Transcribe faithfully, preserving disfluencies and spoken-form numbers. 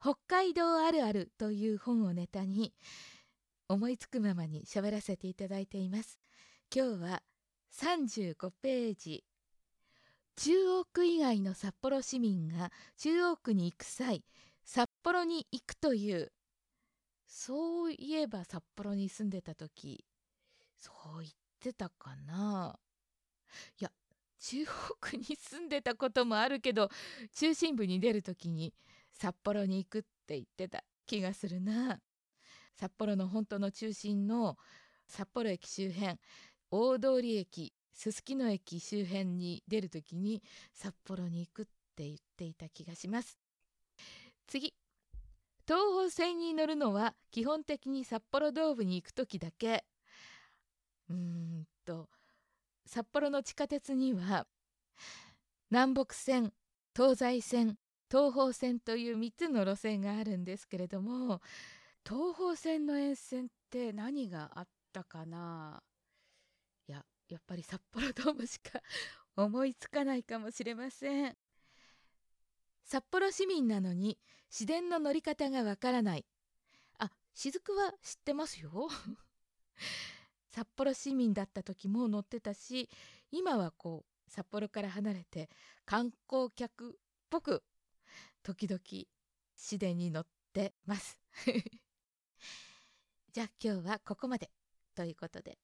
北海道あるあるという本をネタに思いつくままに喋らせていただいています。今日はさんじゅうごページ、中央区以外の札幌市民が中央区に行く際、札幌に行くという、そういえば札幌に住んでた時そう言ってたかな。いや、中央区に住んでたこともあるけど、中心部に出る時に札幌に行くって言ってた気がするな。札幌の本当の中心の札幌駅周辺、大通駅、すすきの駅周辺に出るときに札幌に行くって言っていた気がします。次、東宝線に乗るのは基本的に札幌ドームに行くときだけ。うーんと札幌の地下鉄には南北線、東西線、東宝線というみっつの路線があるんですけれども、東宝線の沿線って何があったかな。いや、やっぱり札幌ドームしか思いつかないかもしれません。札幌市民なのに市電の乗り方がわからない。あ、雫は知ってますよ。札幌市民だった時も乗ってたし、今はこう札幌から離れて観光客っぽく時々市電に乗ってます。じゃあ今日はここまでということで。